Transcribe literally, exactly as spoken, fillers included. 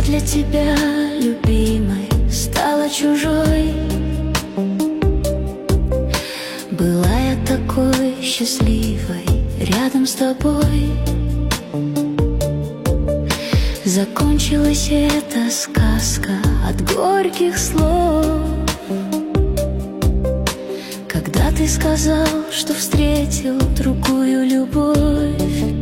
для тебя, любимой, стала чужой. Была я такой счастливой рядом с тобой. Закончилась эта сказка от горьких слов, когда ты сказал, что встретил другую любовь.